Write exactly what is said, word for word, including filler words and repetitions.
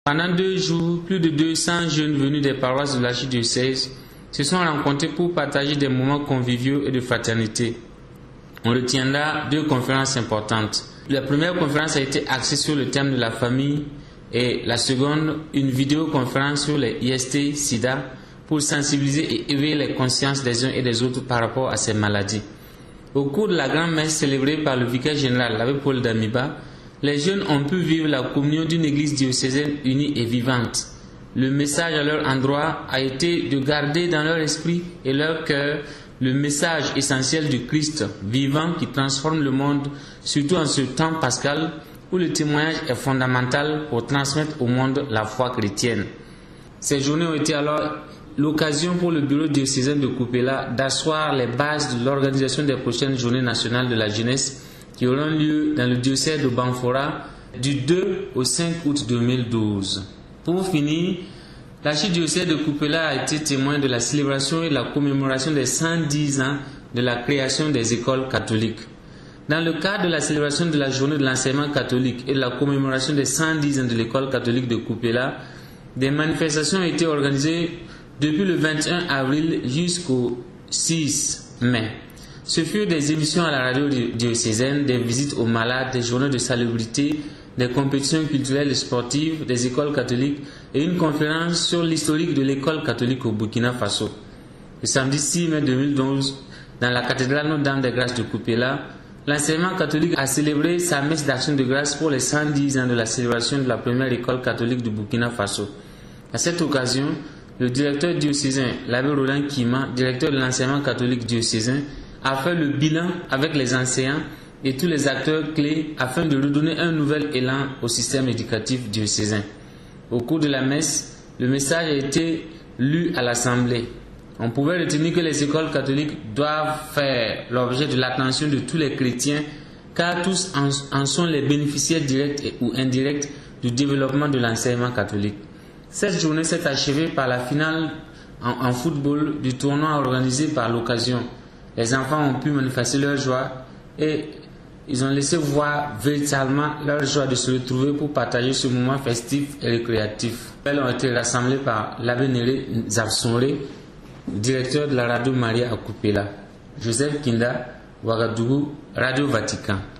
Pendant deux jours, plus de deux cents jeunes venus des paroisses de l'archidiocèse se sont rencontrés pour partager des moments conviviaux et de fraternité. On retiendra deux conférences importantes. La première conférence a été axée sur le thème de la famille et la seconde, une vidéoconférence sur les I S T sida pour sensibiliser et éveiller les consciences des uns et des autres par rapport à ces maladies. Au cours de la grande messe célébrée par le vicaire général, l'abbé Paul Damiba, les jeunes ont pu vivre la communion d'une église diocésaine unie et vivante. Le message à leur endroit a été de garder dans leur esprit et leur cœur le message essentiel du Christ vivant qui transforme le monde, surtout en ce temps pascal où le témoignage est fondamental pour transmettre au monde la foi chrétienne. Ces journées ont été alors l'occasion pour le bureau diocésain de Kupela d'asseoir les bases de l'organisation des prochaines journées nationales de la jeunesse qui auront lieu dans le diocèse de Banfora du deux au cinq août deux mille douze. Pour finir, l'archidiocèse de Kupela a été témoin de la célébration et de la commémoration des cent dix ans de la création des écoles catholiques. Dans le cadre de la célébration de la journée de l'enseignement catholique et de la commémoration des cent dix ans de l'école catholique de Kupela, des manifestations ont été organisées depuis le vingt et un avril jusqu'au six mai. Ce furent des émissions à la radio diocésaine, des visites aux malades, des journées de salubrité, des compétitions culturelles et sportives, des écoles catholiques et une conférence sur l'historique de l'école catholique au Burkina Faso. Le samedi six mai deux mille douze, dans la cathédrale Notre-Dame des Grâces de Kupela, l'enseignement catholique a célébré sa messe d'action de grâce pour les cent dix ans de la célébration de la première école catholique du Burkina Faso. À cette occasion, le directeur diocésain, l'abbé Roland Kima, directeur de l'enseignement catholique diocésain, a fait le bilan avec les enseignants et tous les acteurs clés afin de redonner un nouvel élan au système éducatif diocésain. Au cours de la messe, le message a été lu à l'Assemblée. On pouvait retenir que les écoles catholiques doivent faire l'objet de l'attention de tous les chrétiens car tous en, en sont les bénéficiaires directs et, ou indirects du développement de l'enseignement catholique. Cette journée s'est achevée par la finale en, en football du tournoi organisé par l'occasion. Les enfants ont pu manifester leur joie et ils ont laissé voir véritablement leur joie de se retrouver pour partager ce moment festif et récréatif. Elles ont été rassemblées par l'abbé Néré Nzabsonré, directeur de la radio Maria à Kupela. Joseph Kinda, Ouagadougou, Radio Vatican.